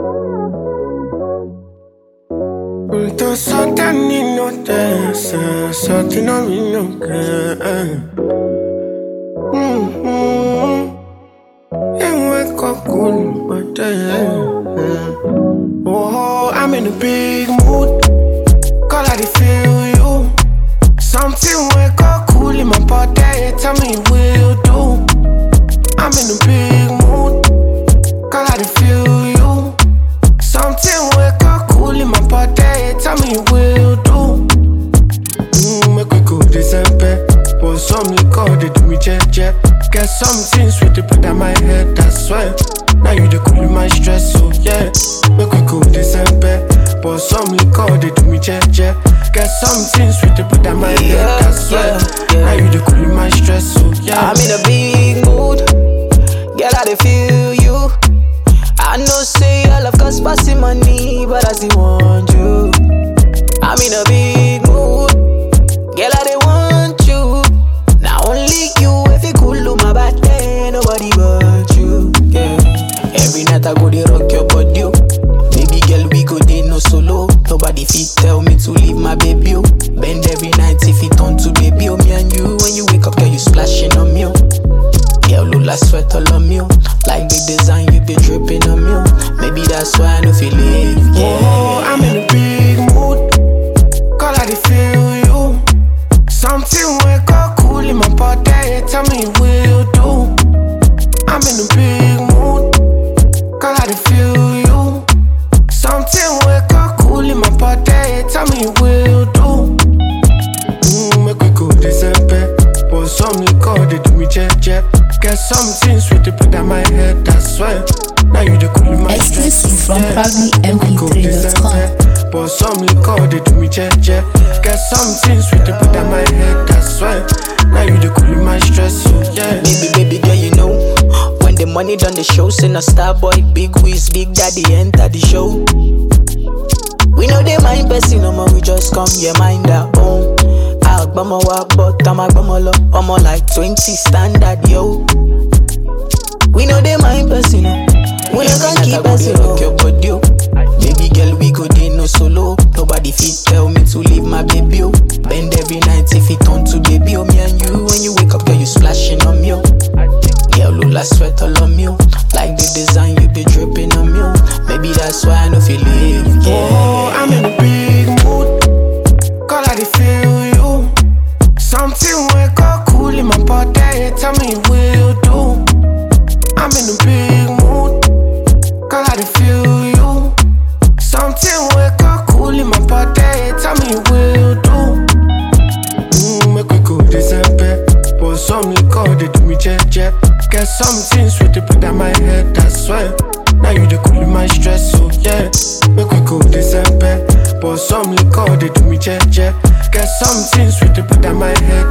Unto Satan no dance, Satan no me no care. And wake up cool, but oh, I'm in a big mood. Call I feel you. Something wake up cool in my body. Tell me will do. I'm in a big mood. Call I feel you. Something wake up cool in my body. Tell me will do. Make we go December. But some liquor they do me jet. Get something sweet to put on my head. That's why. Now you the cool in my stress. So yeah. Make we go December. But some liquor they do me jet. Get something sweet to put on my head. That's why. Now you the cool in my stress. So yeah. I'm in a big mood. Girl, I dey feel you. I know say all of cost passing money, but I still want you. I'm in a big mood. Girl, I dey want you. Now only you, if you cool on my body, nobody but you. Yeah. Every night I go dey rock your body. Baby girl, we go dey no solo. Nobody fit tell me to leave my baby. Bend every night if it turn to baby. Me and you, when you wake up, girl, you splashing on me. Girl, look like sweat all on me. Like the design, you be dripping on me. Maybe that's why I don't feel it. Yeah. Oh, I'm in a big mood. Call I feel you. Something wake up cool in my body. Tell me will do. I'm in a big mood. Call I feel you. Something wake up cool in my body. Tell me will do. Make we go December. But some liquor they do me jet. Get something sweet to put on my head. That's why. Now you the cool in my stress. Exclusive from ProudlyMP3.com. But some liquor they do me jet. Get something sweet to put on my head. That's why. Now you the cool in my stress. So yeah. Baby girl, you know when the money done the show, send a star boy, big whiz, big daddy enter the show. We know they mind person, no more. We just come, yeah, mind our own. Agbama wa but I'm agbama lo. I'm like 20 standard, yo. We know they mind person, no. We no gon' keep person, no. Your body, baby girl, we go dey no solo. Nobody fit tell me to leave my baby, oh. Bend every night if it turn to baby, oh. Me and you, when you wake up, girl, you splashing on me, oh. Girl, look like sweat all on me, oh. Like the design, you be dripping on me, oh. Maybe that's why I no feel it, yeah. Oh, I'm in a big mood. Call I feel you. Something wake up cool in my body. Tell me will do. I'm in a big mood. Call I feel you. Something wake up cool in my body. Tell me will do. Make we go December. But some liquor they do me jet. Get something sweet to put on my head. That's why. Now you the cool in my stress. So yeah. Make we go December. But some liquor they do me jet. Get something sweet to put on my head.